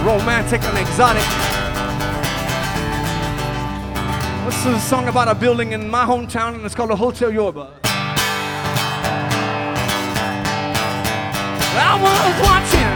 romantic and exotic. This is a song about a building in my hometown, and it's called the Hotel Yorba. I was watching